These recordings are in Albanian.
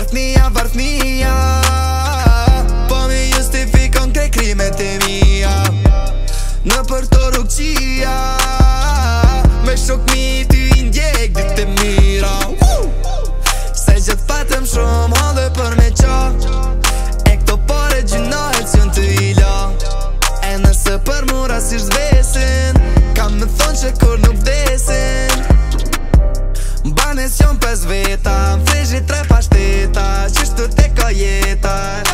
Varfnia po mi justifikon krej krimet e mija. Në për të rukëqia me shok mi ty i ndjek dit e mira. Se gjithë patëm shumë halë për me qa, e këto pare gjinohet që në të ila. E nëse për mura si shzvesin, kam me thonë që kur nuk desin. Banes jon 5 veta, më frejshit 3 pashteta, qishtu te ka jeta.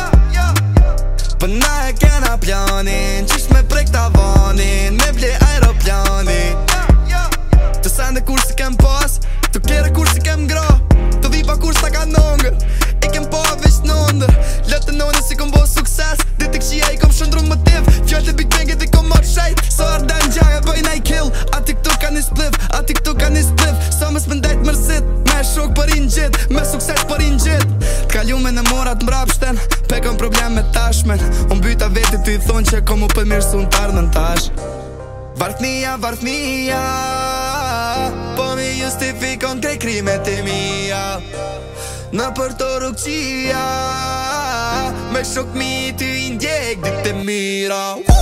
Për na e kena planin, qisht me prek tavanin, me ble aeroplanin. Të sende kur si kem pas, të kere kur si kem gra, të dhipa kur sa ka nongër, i kem pa veç nëndër. Letë nënë si kom bo sukses, dit i këshia i kom shëndru motiv, fjallë të big bangit i kom marrë shajt. So arda në gjanga bëjna i kill, ati këtu ka një spliv, ati këtu ka një spliv. Sa më spëndajt mërzit, me shok për i në gjit, me sukses për i në gjit. T'kaljume në morat mbrapshten, pe kom problem me tashmen. Unë byta vetit të i thonë që kom u për mirë su në tarë në tash. Varfnia po mi justifikon krej krimet e mija. Në për të rukëqia me shok mi ty i ndjek dit e mira.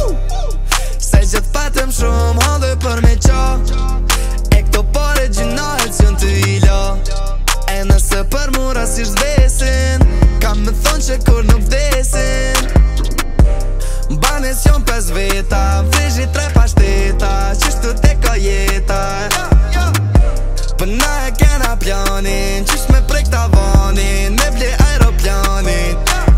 Se gjithë patëm shumë halë për me qa, e këto pare gjinohet që në të ila. E nëse për mura si shzvesin, kam me thonë që kur nuk desin. Banes jon 5 veta, më frejshit 3 pashteta, qishtu te ka jeta. Për na e kena planin, qisht me prek tavanin, me ble aeroplanin.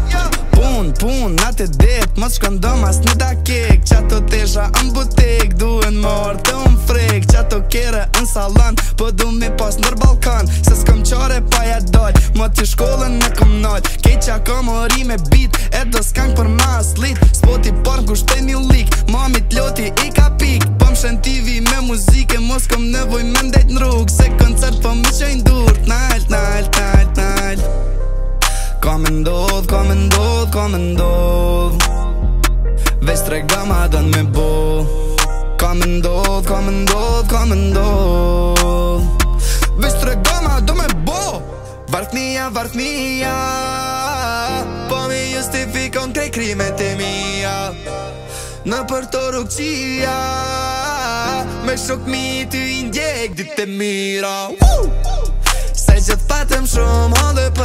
Pun, natë e dit, mos shkon do mas në dakik. Qato tesha në butik, duen marrë të unë frik. Qato kere në salon, po du mi pas nër balkan. Se s'kom qare pa ja doj, mo t'i shkollën në kom nall. Kej qa kom ori me bit, e do s'kang për ma slit. Spoti parm ku shpej një lik, mami t'loti i ka pik. Po m'shen TV me muzike, mos kom nevoj me ndejt në rrug. Se koncert po mi qojnë dur, t'nalt. Ka me ndodh Veç trega ma dën me bo. Ka me ndodh Veç trega ma dën me bo. Varfnia po mi justifikon krej krimet e mija. Në për të rukëqia me shok mi ty i ndjek dit e mira. Se gjithë patëm shumë halë